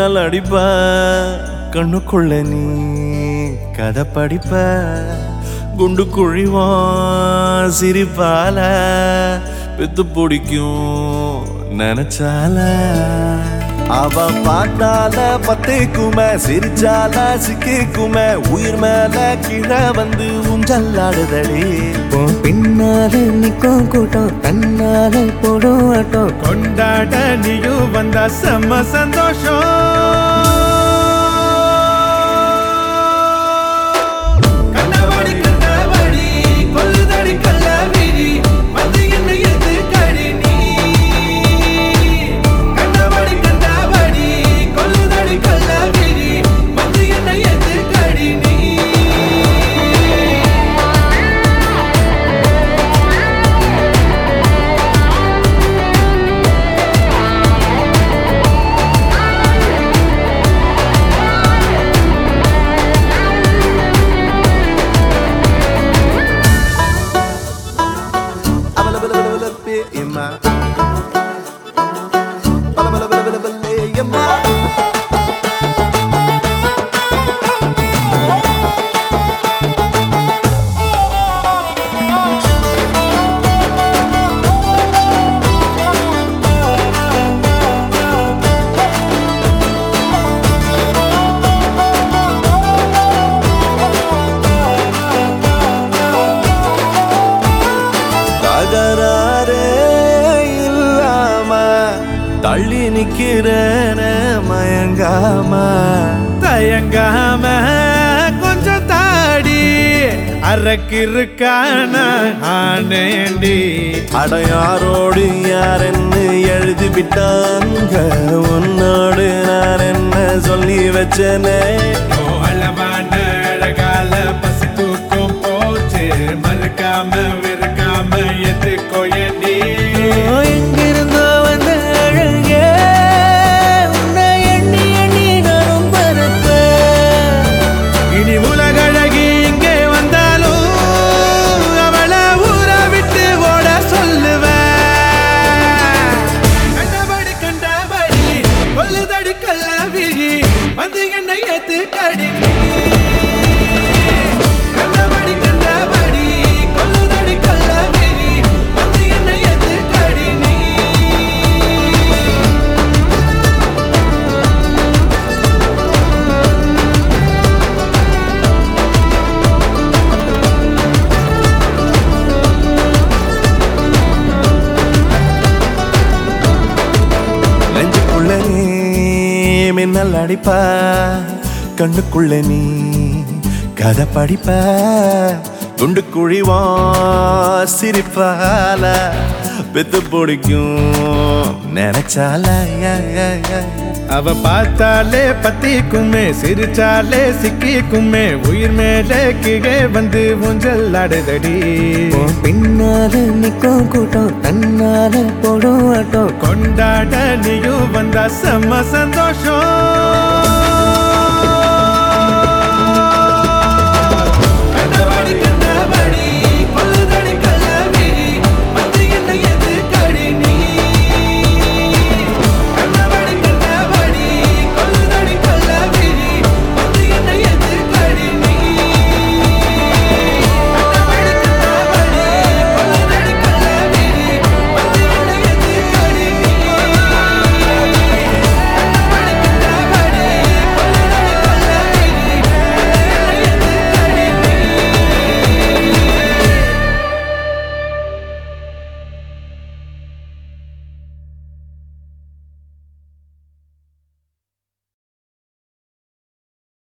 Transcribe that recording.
மின்னல் அடிப்ப கண்ணுக்குள்ள நீ கதை படிப்ப குண்டு குழிவான் சிரிப்பால பெத்து பிடிக்கும் நினைச்சால அவ பாட்டால பத்தேக்குமே சிரிச்சால சிக்கிக்குமே உயிர் மேல கீழே வந்து ஊஞ்சல்லாடுதடி பின்னால நிக்கும் கூட்டம் தன்னால போடும் ஆட்டம் கொண்டாட நீயும் வந்தா செம்ம சந்தோஷம் தள்ளி நிக்கிறேன மயங்காம தயங்காம கொஞ்சம் தாடி அரக்கிருக்கான ஆனேண்டி அடையாரோடு யாரென்னு எழுதி விட்டாங்க உன்னோடு நான் என்ன சொல்லி வச்சனே அளவான அழகால பசி தூக்கம் போச்சு மறுக்காம வெறுக்காம எதுக்கோ ஏண்டி எங்கிருந்தோ வந்த அழகே உன்னை எண்ணி எண்ணி நானும் பரப்பேன் இனி உலகழகி இங்கே வந்தாலும் அவளை ஊற விட்டு ஓட சொல்லுவேன் கண்டபடி கண்டபடி கொல்லுதடி கள்ளவிழி வந்து என்னை ஏத்து கடி கண்டபடி கண்டபடி கொல்லுதடி கள்ளவிழி வந்து என்னை ஏத்து கடி நெஞ்சுக்குள்ள நீ மின்னல் அடிப்ப கண்ணுக்குள்ள நீ கதை படிப்ப குண்டு குழிவா சிரிப்பால பெத்து பிடிக்கும் நினைச்சால அவ பார்த்தாலே பத்திக்குமே சிரிச்சாலே சிக்கிக்குமே உயிர் மேல கீழே வந்து ஊஞ்சல் ஆடுதடி பின்னால நிக்கும் கூட்டம் தன்னால போடும் ஆட்டம் கொண்டாட நீயும் வந்தா செம்ம சந்தோஷம்